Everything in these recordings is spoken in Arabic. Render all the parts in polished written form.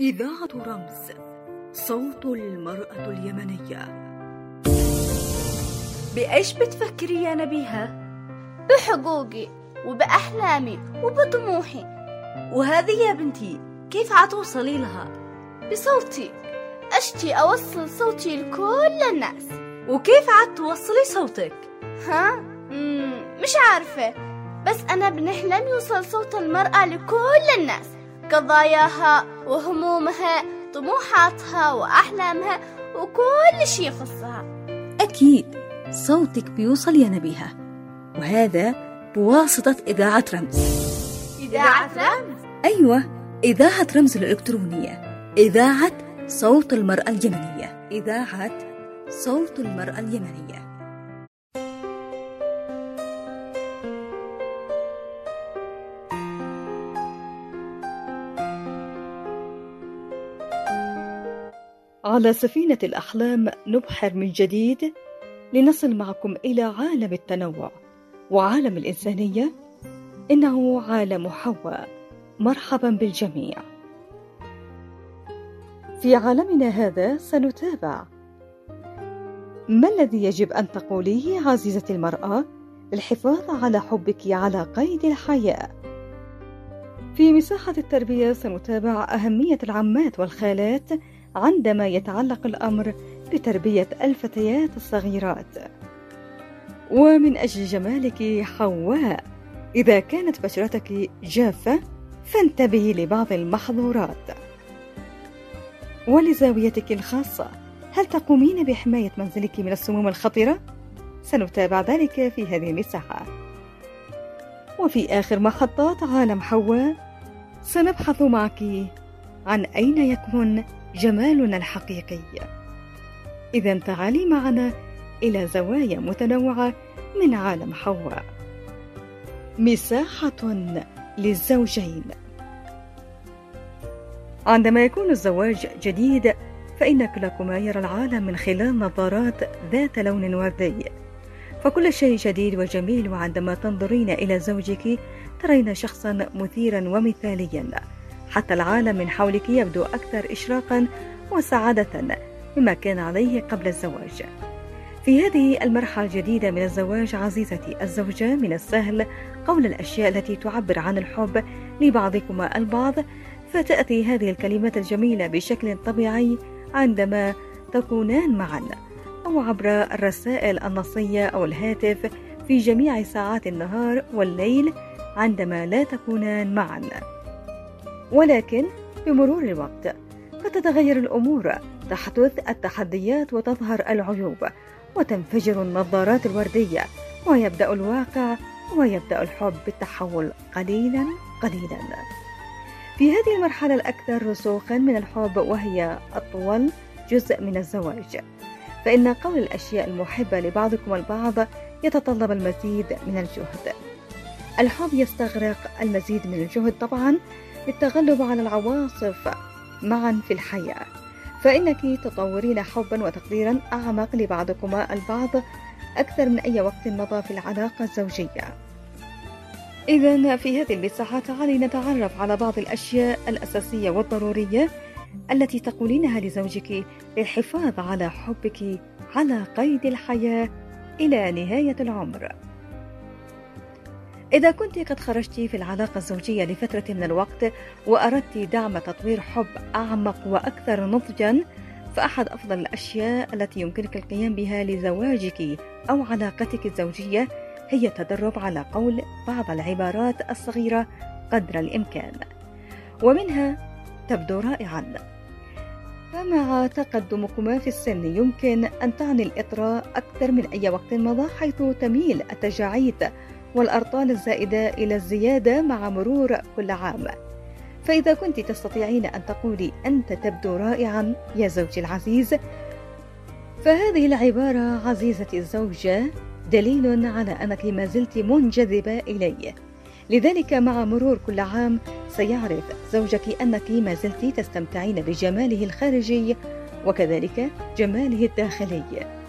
إذاعة رمز، صوت المرأة اليمنية. بإيش بتفكري يا نبيهة؟ بحقوقي وبأحلامي وبطموحي. وهذه يا بنتي كيف عتوصلي لها؟ بصوتي، أشتي أوصل صوتي لكل الناس. وكيف عتوصلي صوتك؟ مش عارفة، بس أنا بنحلم يوصل صوت المرأة لكل الناس، قضاياها وهمومها، طموحاتها وأحلامها وكل شي يخصها. أكيد صوتك بيوصل يا نبيهة، وهذا بواسطة إذاعة رمز. إذاعة رمز؟ أيوة، إذاعة رمز الإلكترونية، إذاعة صوت المرأة اليمنية، إذاعة صوت المرأة اليمنية. على سفينة الأحلام نبحر من جديد لنصل معكم إلى عالم التنوع وعالم الإنسانية. إنه عالم حواء. مرحبا بالجميع. في عالمنا هذا سنتابع ما الذي يجب أن تقوليه عزيزتي المرأة للحفاظ على حبك على قيد الحياة. في مساحة التربية سنتابع أهمية العمات والخالات عندما يتعلق الأمر بتربية الفتيات الصغيرات. ومن أجل جمالك حواء، إذا كانت بشرتك جافة فانتبهي لبعض المحظورات. ولزاويتك الخاصة، هل تقومين بحماية منزلك من السموم الخطرة؟ سنتابع ذلك في هذه المساحة. وفي آخر محطات عالم حواء سنبحث معك عن أين يكمن جمالنا الحقيقي. إذا تعالي معنا إلى زوايا متنوعة من عالم حواء. مساحة للزوجين. عندما يكون الزواج جديد فإن كلكما يرى العالم من خلال نظارات ذات لون وردي، فكل شيء جديد وجميل. وعندما تنظرين إلى زوجك ترين شخصا مثيرا ومثاليا، حتى العالم من حولك يبدو أكثر إشراقا وسعادة مما كان عليه قبل الزواج. في هذه المرحلة الجديدة من الزواج عزيزتي الزوجة، من السهل قول الأشياء التي تعبر عن الحب لبعضكما البعض، فتأتي هذه الكلمات الجميلة بشكل طبيعي عندما تكونان معا، أو عبر الرسائل النصية أو الهاتف في جميع ساعات النهار والليل عندما لا تكونان معا. ولكن بمرور الوقت فتتغير الأمور، تحدث التحديات وتظهر العيوب وتنفجر النظارات الوردية، ويبدأ الواقع ويبدأ الحب بالتحول قليلا قليلا. في هذه المرحلة الأكثر رسوخا من الحب، وهي أطول جزء من الزواج، فإن قول الأشياء المحبة لبعضكم البعض يتطلب المزيد من الجهد. الحب يستغرق المزيد من الجهد طبعا للتغلب على العواصف معا في الحياة، فإنك تطورين حبا وتقديرا أعمق لبعضكما البعض أكثر من أي وقت مضى في العلاقة الزوجية. إذن في هذه المساحة تعالي نتعرف على بعض الأشياء الأساسية والضرورية التي تقولينها لزوجك للحفاظ على حبك على قيد الحياة إلى نهاية العمر. إذا كنت قد خرجت في العلاقة الزوجية لفترة من الوقت وأردت دعم تطوير حب أعمق وأكثر نضجا، فأحد أفضل الأشياء التي يمكنك القيام بها لزواجك أو علاقتك الزوجية هي التدرب على قول بعض العبارات الصغيرة قدر الإمكان، ومنها تبدو رائعا. فمع تقدمكما في السن يمكن أن تعني الإطراء أكثر من أي وقت مضى، حيث تميل التجاعيد والأرطال الزائدة إلى الزيادة مع مرور كل عام. فإذا كنت تستطيعين أن تقولي أنت تبدو رائعا يا زوجي العزيز، فهذه العبارة عزيزتي الزوجة دليل على أنك ما زلت منجذبة إليه. لذلك مع مرور كل عام سيعرف زوجك أنك ما زلت تستمتعين بجماله الخارجي وكذلك جماله الداخلي.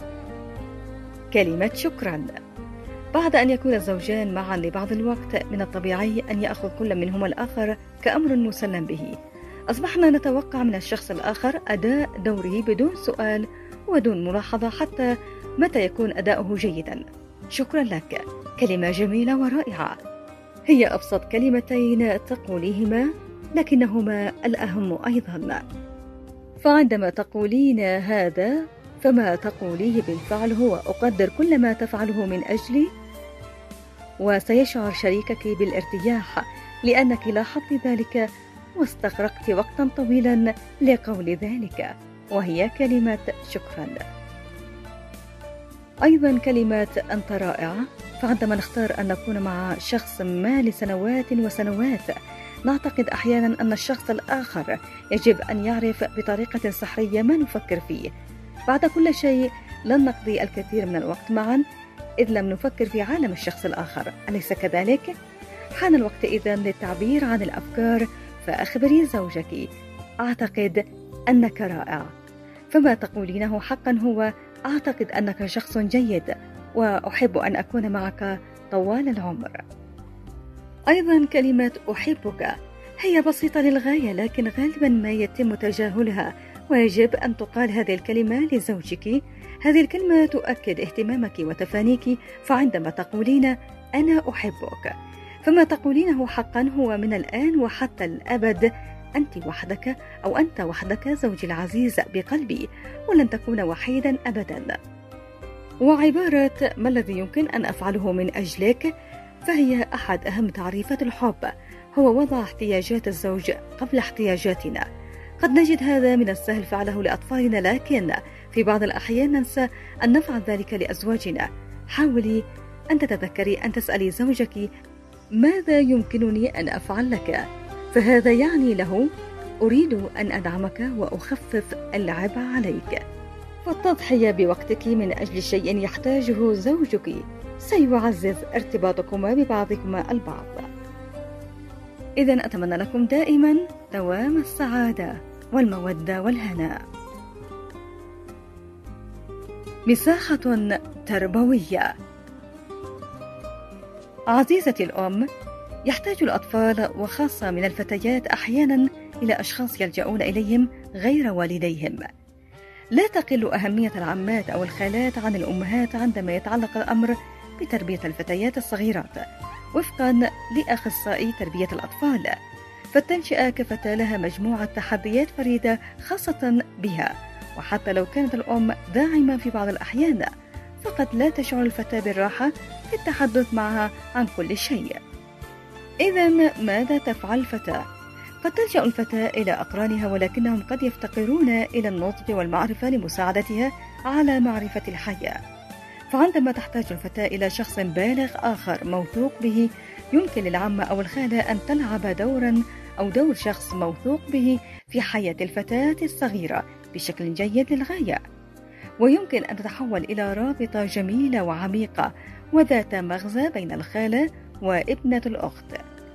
كلمة شكرا. بعد أن يكون الزوجان معا لبعض الوقت، من الطبيعي أن يأخذ كل منهما الآخر كأمر مسلم به، أصبحنا نتوقع من الشخص الآخر أداء دوره بدون سؤال ودون ملاحظة حتى متى يكون أداؤه جيدا. شكرا لك، كلمة جميلة ورائعة، هي أبسط كلمتين تقوليهما لكنهما الأهم أيضا. فعندما تقولين هذا فما تقوليه بالفعل هو أقدر كل ما تفعله من أجلي، وسيشعر شريكك بالارتياح لأنك لاحظت ذلك واستغرقت وقتا طويلا لقول ذلك، وهي كلمة شكرا. أيضا كلمة أنت رائعة، فعندما نختار أن نكون مع شخص ما لسنوات وسنوات نعتقد أحيانا أن الشخص الآخر يجب أن يعرف بطريقة سحرية ما نفكر فيه. بعد كل شيء لن نقضي الكثير من الوقت معا إذ لم نفكر في عالم الشخص الآخر، أليس كذلك؟ حان الوقت إذن للتعبير عن الأفكار، فأخبري زوجك أعتقد أنك رائع، فما تقولينه حقا هو أعتقد أنك شخص جيد وأحب أن أكون معك طوال العمر. أيضا كلمة أحبك هي بسيطة للغاية لكن غالبا ما يتم تجاهلها، ويجب أن تقال هذه الكلمة لزوجك. هذه الكلمة تؤكد اهتمامك وتفانيك، فعندما تقولين أنا أحبك فما تقولينه حقا هو من الآن وحتى الأبد أنت وحدك أو أنت وحدك زوجي العزيز بقلبي، ولن تكون وحيدا أبدا. وعبارة ما الذي يمكن أن أفعله من أجلك فهي أحد أهم تعريفات الحب، هو وضع احتياجات الزوج قبل احتياجاتنا. قد نجد هذا من السهل فعله لأطفالنا، لكن في بعض الأحيان ننسى أن نفعل ذلك لأزواجنا. حاولي أن تتذكري أن تسألي زوجك ماذا يمكنني أن أفعل لك، فهذا يعني له أريد أن أدعمك وأخفف العبء عليك. فالتضحية بوقتك من أجل شيء يحتاجه زوجك سيعزز ارتباطكما ببعضكما البعض. إذن أتمنى لكم دائما دوام السعادة والمودة والهناء. مساحة تربوية. عزيزتي الأم، يحتاج الأطفال وخاصة من الفتيات أحيانا إلى أشخاص يلجؤون إليهم غير والديهم. لا تقل أهمية العمات أو الخالات عن الأمهات عندما يتعلق الأمر بتربية الفتيات الصغيرات، وفقا لأخصائي تربية الأطفال. فالتنشئة كفتاة لها مجموعة تحديات فريدة خاصة بها، وحتى لو كانت الأم داعمة في بعض الأحيان فقد لا تشعر الفتاة بالراحة في التحدث معها عن كل شيء. إذن ماذا تفعل الفتاة؟ قد تلجأ الفتاة إلى أقرانها، ولكنهم قد يفتقرون إلى النضج والمعرفة لمساعدتها على معرفة الحياة. فعندما تحتاج الفتاة إلى شخص بالغ آخر موثوق به، يمكن للعمة أو الخالة أن تلعب دورا أو دور شخص موثوق به في حياة الفتاة الصغيرة بشكل جيد للغاية، ويمكن أن تتحول إلى رابطة جميلة وعميقة وذات مغزى بين الخالة وابنة الأخت.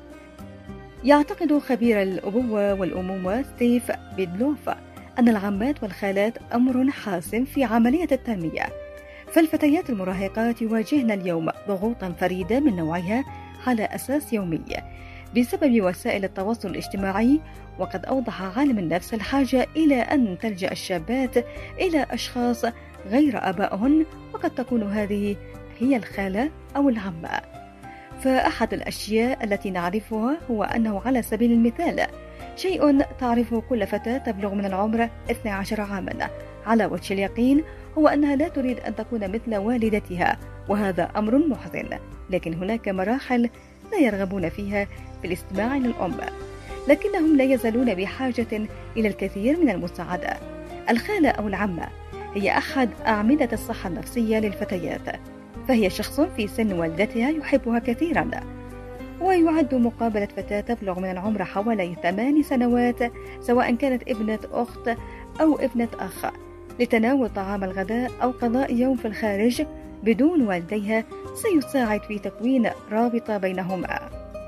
يعتقد خبير الأبوة والأمومة ستيف بيدلوف أن العمات والخالات أمر حاسم في عملية التنمية، فالفتيات المراهقات يواجهن اليوم ضغوطا فريدة من نوعها على أساس يومي بسبب وسائل التواصل الاجتماعي، وقد أوضح عالم النفس الحاجة إلى أن تلجأ الشابات إلى أشخاص غير آبائهن، وقد تكون هذه هي الخالة أو العمة. فأحد الأشياء التي نعرفها هو أنه على سبيل المثال شيء تعرفه كل فتاة تبلغ من العمر 12 عاما على وجه اليقين هو أنها لا تريد أن تكون مثل والدتها، وهذا أمر محزن، لكن هناك مراحل لا يرغبون فيها في الاستماع للأم، لكنهم لا يزالون بحاجة إلى الكثير من المساعدة. الخالة أو العمة هي أحد أعمدة الصحة النفسية للفتيات، فهي شخص في سن والدتها يحبها كثيرا، ويعد مقابلة فتاة تبلغ من العمر حوالي 8 سنوات سواء كانت ابنة أخت أو ابنة أخ لتناول طعام الغداء أو قضاء يوم في الخارج بدون والديها سيساعد في تكوين رابطة بينهما.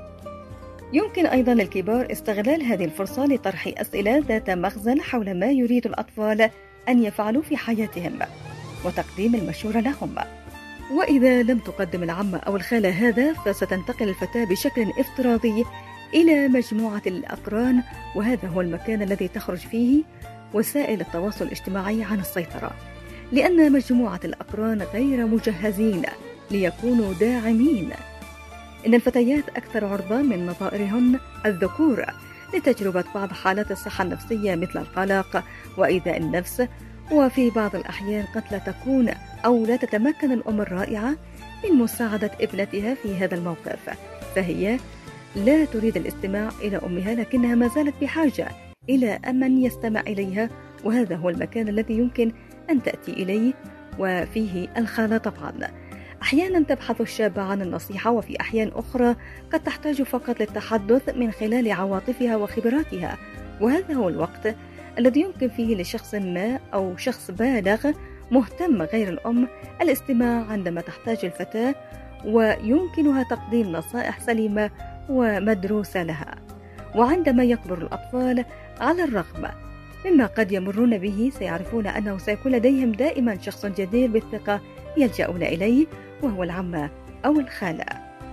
يمكن أيضا للكبار استغلال هذه الفرصة لطرح أسئلة ذات مغزى حول ما يريد الأطفال أن يفعلوا في حياتهم وتقديم المشورة لهم. وإذا لم تقدم العمة أو الخالة هذا فستنتقل الفتاة بشكل افتراضي إلى مجموعة الأقران، وهذا هو المكان الذي تخرج فيه وسائل التواصل الاجتماعي عن السيطرة، لأن مجموعة الأقران غير مجهزين ليكونوا داعمين. إن الفتيات أكثر عرضة من نظائرهن الذكور لتجربة بعض حالات الصحة النفسية مثل القلق وإيذاء النفس، وفي بعض الأحيان قد لا تكون أو لا تتمكن الأم الرائعة من مساعدة ابنتها في هذا الموقف، فهي لا تريد الاستماع إلى أمها، لكنها ما زالت بحاجة إلى من يستمع إليها، وهذا هو المكان الذي يمكن أن تأتي إليه، وفيه الخالة طبعا. أحيانا تبحث الشابة عن النصيحة، وفي أحيان أخرى قد تحتاج فقط للتحدث من خلال عواطفها وخبراتها، وهذا هو الوقت الذي يمكن فيه لشخص ما أو شخص بالغ مهتم غير الأم الاستماع عندما تحتاج الفتاة، ويمكنها تقديم نصائح سليمة ومدروسة لها. وعندما يكبر الأطفال على الرغم مما قد يمرون به، سيعرفون أنه سيكون لديهم دائما شخص جدير بالثقة يلجأون إليه، وهو العمة أو الخالة.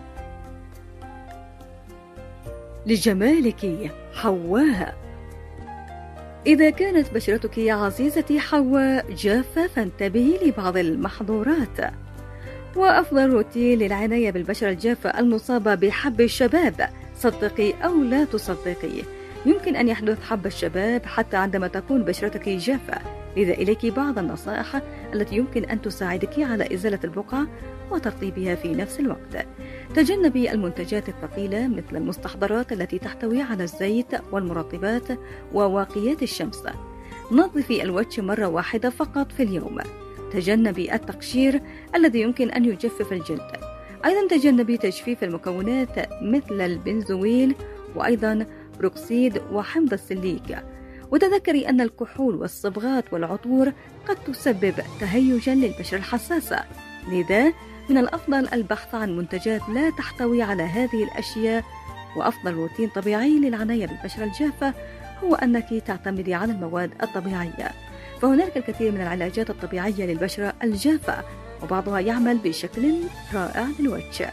لجمالك حواء. إذا كانت بشرتك يا عزيزتي حواء جافة، فانتبهي لبعض المحظورات. وأفضل روتين للعناية بالبشرة الجافة المصابة بحب الشباب، صدقي أو لا تصدقي، يمكن أن يحدث حب الشباب حتى عندما تكون بشرتك جافة، لذا إليك بعض النصائح التي يمكن أن تساعدك على إزالة البقع وترطيبها في نفس الوقت. تجنبي المنتجات الثقيلة مثل المستحضرات التي تحتوي على الزيت والمرطبات وواقيات الشمس. نظفي الوجه مرة واحدة فقط في اليوم. تجنبي التقشير الذي يمكن أن يجفف الجلد. أيضا تجنبي تجفيف المكونات مثل البنزويل وأيضا بروكسيد وحمض السليك. وتذكري أن الكحول والصبغات والعطور قد تسبب تهيجا للبشرة الحساسة، لذا من الأفضل البحث عن منتجات لا تحتوي على هذه الأشياء. وأفضل روتين طبيعي للعناية بالبشرة الجافة هو أنك تعتمدي على المواد الطبيعية، فهناك الكثير من العلاجات الطبيعية للبشرة الجافة، وبعضها يعمل بشكل رائع للوجه،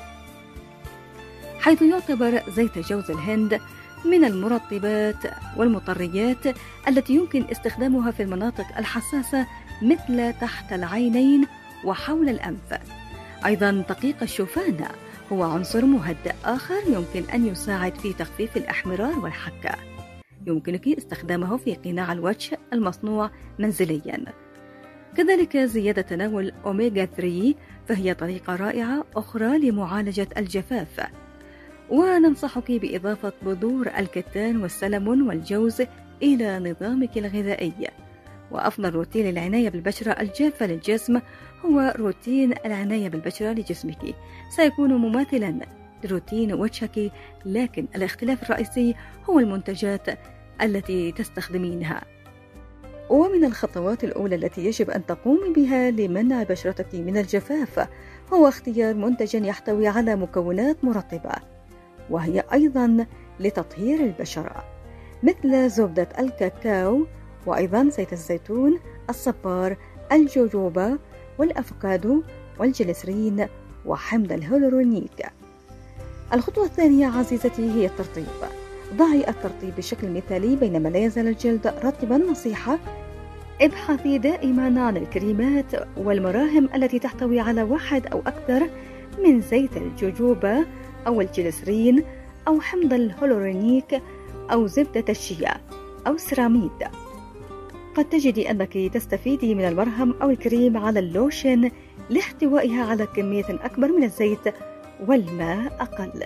حيث يعتبر زيت جوز الهند من المرطبات والمطريات التي يمكن استخدامها في المناطق الحساسة مثل تحت العينين وحول الأنف. أيضا دقيق الشوفان هو عنصر مهدئ آخر يمكن أن يساعد في تخفيف الإحمرار والحكة. يمكنك استخدامه في قناع الوجه المصنوع منزليا. كذلك زيادة تناول أوميغا 3 فهي طريقة رائعة أخرى لمعالجة الجفاف. وننصحك بإضافة بذور الكتان والسلمون والجوز إلى نظامك الغذائي. وأفضل روتين للعناية بالبشرة الجافة للجسم هو روتين العناية بالبشرة لجسمك، سيكون مماثلا لروتين وجهك، لكن الاختلاف الرئيسي هو المنتجات التي تستخدمينها. ومن الخطوات الأولى التي يجب أن تقومي بها لمنع بشرتك من الجفاف هو اختيار منتج يحتوي على مكونات مرطبة، وهي أيضا لتطهير البشرة، مثل زبدة الكاكاو، وأيضا زيت الزيتون، الصبار، الجوجوبا، والأفوكادو، والجليسرين، وحمض الهيالورونيك. الخطوة الثانية عزيزتي هي الترطيب. ضعي الترطيب بشكل مثالي بينما لا يزال الجلد رطبا. نصيحة: ابحثي دائما عن الكريمات والمراهم التي تحتوي على واحد أو أكثر من زيت الجوجوبا أو الجليسرين أو حمض الهيالورونيك أو زبدة الشيا أو سيراميد. قد تجدي أنك تستفيدي من المرهم أو الكريم على اللوشن لاحتوائها على كمية أكبر من الزيت والماء أقل.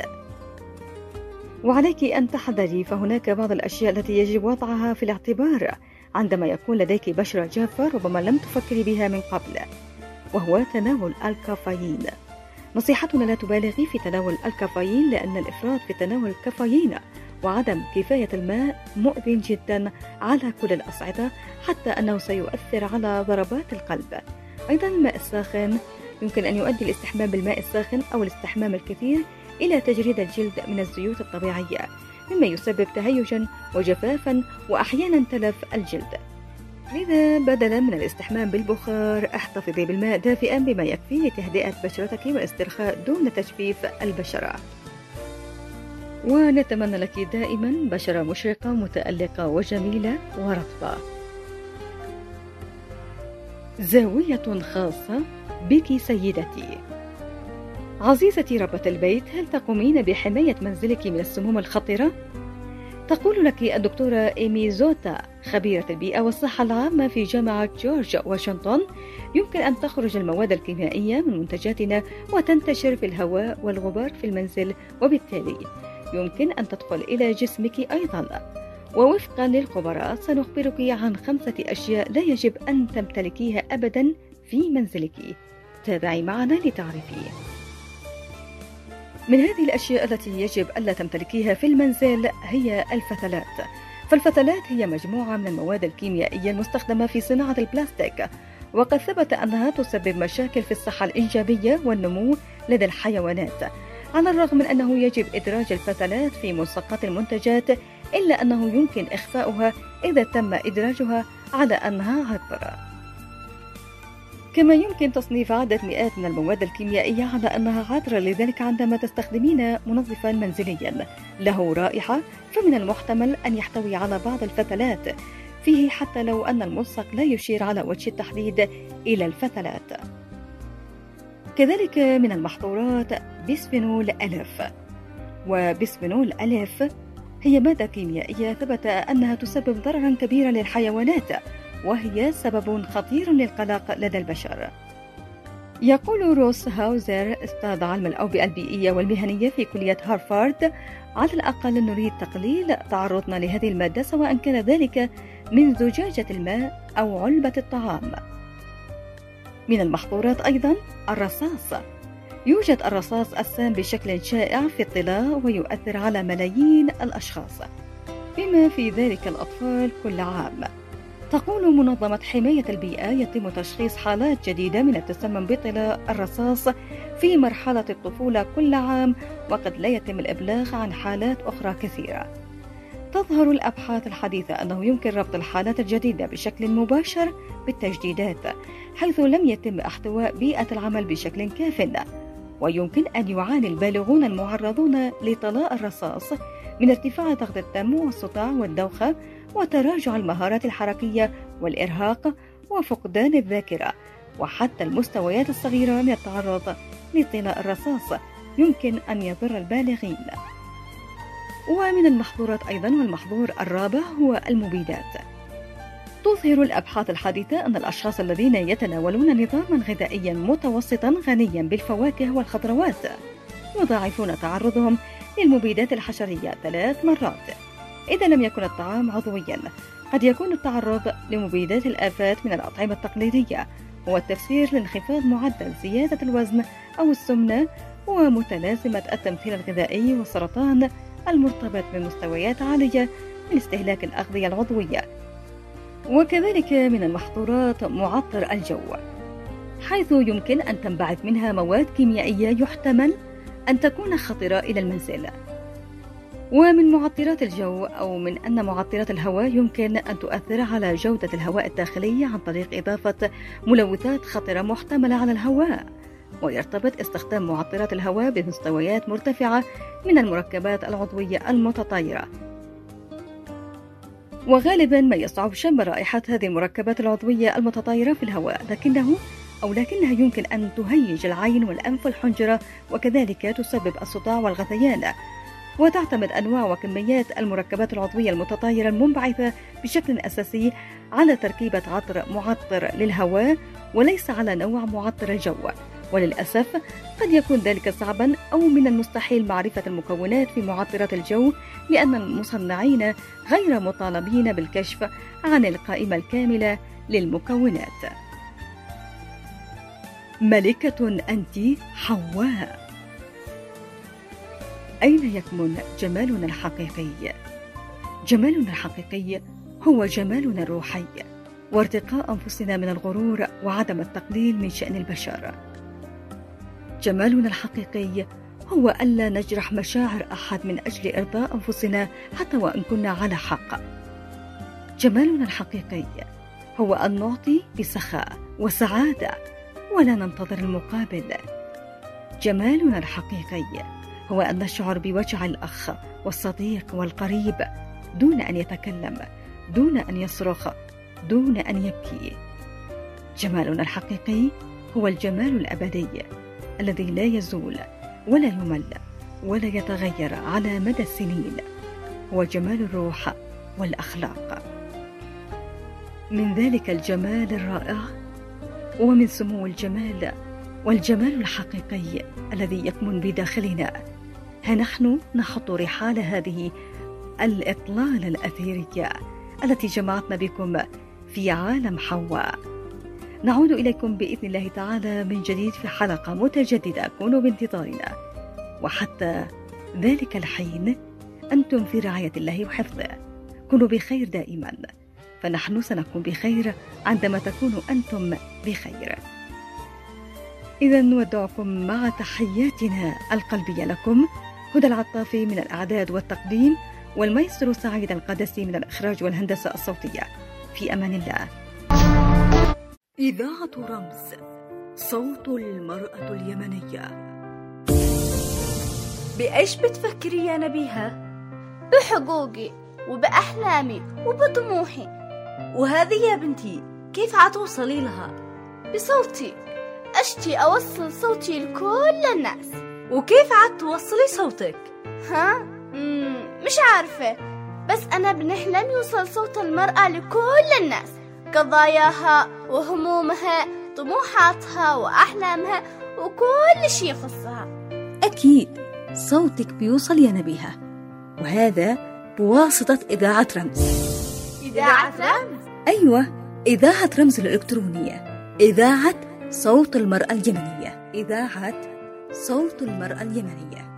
وعليك أن تحذري، فهناك بعض الأشياء التي يجب وضعها في الاعتبار عندما يكون لديك بشرة جافة ربما لم تفكري بها من قبل، وهو تناول الكافيين. نصيحتنا: لا تبالغي في تناول الكافيين، لأن الإفراط في تناول الكافيين وعدم كفاية الماء مؤذي جدا على كل الأصعدة، حتى أنه سيؤثر على ضربات القلب. أيضا الماء الساخن يمكن أن يؤدي الاستحمام بالماء الساخن أو الاستحمام الكثير إلى تجريد الجلد من الزيوت الطبيعية، مما يسبب تهيجا وجفافا وأحيانا تلف الجلد. لذا بدلا من الاستحمام بالبخار، احتفظي بالماء دافئا بما يكفي لتهدئة بشرتك والاسترخاء دون تجفيف البشرة. ونتمنى لك دائما بشرة مشرقة متألقة وجميلة ورطبة. زاوية خاصة بك سيدتي. عزيزتي ربة البيت، هل تقومين بحماية منزلك من السموم الخطرة؟ تقول لك الدكتورة إيمي زوتا خبيرة البيئة والصحة العامة في جامعة جورج واشنطن: يمكن أن تخرج المواد الكيميائية من منتجاتنا وتنتشر في الهواء والغبار في المنزل، وبالتالي يمكن أن تدخل إلى جسمك أيضا. ووفقا للخبراء سنخبرك عن 5 أشياء لا يجب أن تمتلكيها أبدا في منزلك. تابعي معنا لتعرفي. من هذه الأشياء التي يجب ألا تمتلكيها في المنزل هي الفتلات. فالفتلات هي مجموعة من المواد الكيميائية المستخدمة في صناعة البلاستيك، وقد ثبت أنها تسبب مشاكل في الصحة الإنجابية والنمو لدى الحيوانات. على الرغم من أنه يجب إدراج الفتلات في ملصقات المنتجات، إلا أنه يمكن إخفاؤها إذا تم إدراجها على أنها عطر. كما يمكن تصنيف عدة مئات من المواد الكيميائية على أنها عطر، لذلك عندما تستخدمين منظفا منزليا له رائحة فمن المحتمل أن يحتوي على بعض الفتلات فيه، حتى لو أن الملصق لا يشير على وجه التحديد إلى الفتلات. كذلك من المحظورات بسفينول ألف. وبسفينول ألف هي مادة كيميائية ثبت أنها تسبب ضررا كبيرا للحيوانات، وهي سبب خطير للقلق لدى البشر. يقول روس هاوزر أستاذ علم الأوبئة البيئية والمهنية في كلية هارفارد: على الأقل نريد تقليل تعرضنا لهذه المادة، سواء كان ذلك من زجاجة الماء أو علبة الطعام. من المحظورات أيضا الرصاص. يوجد الرصاص السام بشكل شائع في الطلاء ويؤثر على ملايين الأشخاص بما في ذلك الأطفال كل عام. تقول منظمة حماية البيئة: يتم تشخيص حالات جديدة من التسمم بطلاء الرصاص في مرحلة الطفولة كل عام، وقد لا يتم الإبلاغ عن حالات أخرى كثيرة. تظهر الأبحاث الحديثة أنه يمكن ربط الحالات الجديدة بشكل مباشر بالتجديدات، حيث لم يتم احتواء بيئة العمل بشكل كاف، ويمكن أن يعاني البالغون المعرضون لطلاء الرصاص من ارتفاع ضغط الدم والصداع والدوخة وتراجع المهارات الحركية والإرهاق وفقدان الذاكرة، وحتى المستويات الصغيرة من التعرض لطلاء الرصاص يمكن أن يضر البالغين. ومن المحظورات أيضا، والمحظور الرابع هو المبيدات. تظهر الأبحاث الحديثة أن الأشخاص الذين يتناولون نظاما غذائيا متوسطا غنيا بالفواكه والخضروات يضاعفون تعرضهم للمبيدات الحشرية 3 مرات. إذا لم يكن الطعام عضويا، قد يكون التعرض لمبيدات الآفات من الأطعمة التقليدية، هو التفسير لانخفاض معدل زيادة الوزن أو السمنة ومتلازمة التمثيل الغذائي والسرطان المرتبط بمستويات عالية من استهلاك الأغذية العضوية. وكذلك من المحظورات معطر الجو، حيث يمكن أن تنبعث منها مواد كيميائية يحتمل أن تكون خطرة إلى المنزل. ومن معطرات الجو، أو من أن معطرات الهواء يمكن أن تؤثر على جودة الهواء الداخلي عن طريق إضافة ملوثات خطرة محتملة على الهواء، ويرتبط استخدام معطرات الهواء بمستويات مرتفعة من المركبات العضوية المتطايرة. وغالبا ما يصعب شم رائحة هذه المركبات العضوية المتطايرة في الهواء، لكنها يمكن أن تهيج العين والأنف والحنجرة، وكذلك تسبب الصداع والغثيان. وتعتمد أنواع وكميات المركبات العضوية المتطايرة المنبعثة بشكل أساسي على تركيبة عطر معطر للهواء وليس على نوع معطر الجو، وللأسف قد يكون ذلك صعبا أو من المستحيل معرفة المكونات في معطرات الجو، لأن المصنعين غير مطالبين بالكشف عن القائمة الكاملة للمكونات. ملكة أنت حواء. أين يكمن جمالنا الحقيقي؟ جمالنا الحقيقي هو جمالنا الروحي، وارتقاء أنفسنا من الغرور وعدم التقليل من شأن البشر. جمالنا الحقيقي هو ألا نجرح مشاعر أحد من أجل إرضاء أنفسنا حتى وإن كنا على حق. جمالنا الحقيقي هو أن نعطي بسخاء وسعادة ولا ننتظر المقابل. جمالنا الحقيقي هو أن نشعر بوجع الأخ والصديق والقريب دون أن يتكلم، دون أن يصرخ، دون أن يبكي. جمالنا الحقيقي هو الجمال الأبدي الذي لا يزول ولا يمل ولا يتغير على مدى السنين، هو جمال الروح والأخلاق. من ذلك الجمال الرائع ومن سمو الجمال والجمال الحقيقي الذي يكمن بداخلنا، ها نحن نحط رحال هذه الإطلالة الأثيرية التي جمعتنا بكم في عالم حواء. نعود إليكم بإذن الله تعالى من جديد في حلقة متجددة، كونوا بانتظارنا، وحتى ذلك الحين أنتم في رعاية الله وحفظه. كونوا بخير دائما، فنحن سنكون بخير عندما تكونوا أنتم بخير. إذا نودعكم مع تحياتنا القلبية لكم، هدى العطافي من الإعداد والتقديم، والمايسترو سعيد القدسي من الإخراج والهندسة الصوتية. في أمان الله. إذاعة رمز، صوت المرأة اليمنية. بإيش بتفكري يا نبيهة؟ بحقوقي وبأحلامي وبطموحي. وهذه يا بنتي كيف عتوصلي لها؟ بصوتي، أشتي أوصل صوتي لكل الناس. وكيف عتوصلي صوتك؟ مش عارفة، بس أنا بنحلم يوصل صوت المرأة لكل الناس، قضاياها وهمومها، طموحاتها وأحلامها وكل شيء يخصها. أكيد صوتك بيوصل يا نبيهة، وهذا بواسطة إذاعة رمز. إذاعة رمز؟ أيوة، إذاعة رمز الإلكترونية، إذاعة صوت المرأة اليمنية، إذاعة صوت المرأة اليمنية.